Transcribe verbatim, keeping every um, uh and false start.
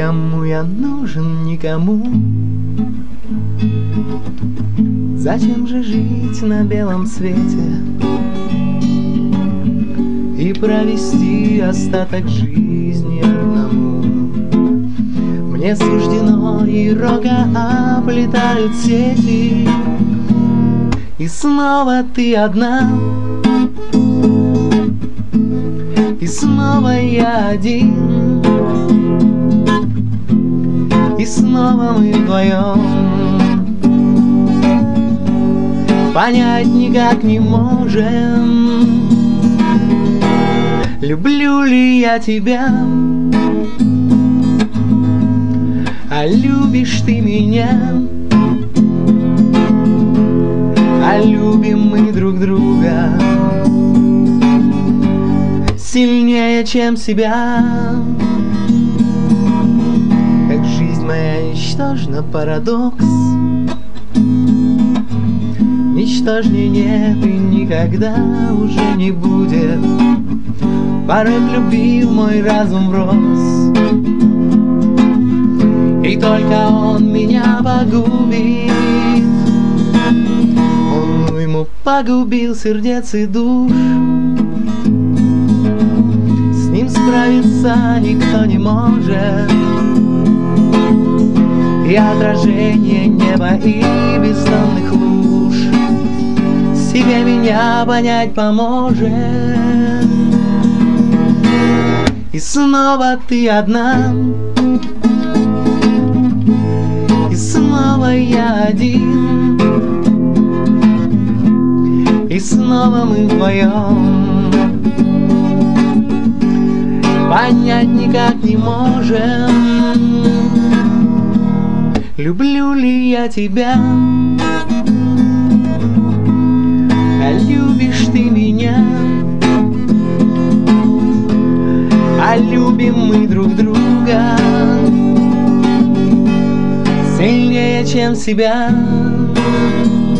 Кому я нужен, никому. Зачем же жить на белом свете и провести остаток жизни одному? Мне суждено, и рога оплетают сети, и снова ты одна, и снова я один, и снова мы вдвоем. Понять никак не можем, люблю ли я тебя, а любишь ты меня, а любим мы друг друга сильнее, чем себя. Как жизнь моя ничтожна, парадокс, ничтожнее нет и никогда уже не будет. Порыв любви в мой разум врос, и только он меня погубит. Он ну ему погубил сердец и душ, с ним справиться никто не может. И отражение неба и бессонных луж себе меня понять поможет. И снова ты одна, и снова я один, и снова мы вдвоем. Понять никак не можем, люблю ли я тебя, а любишь ты меня, а любим мы друг друга сильнее, чем себя.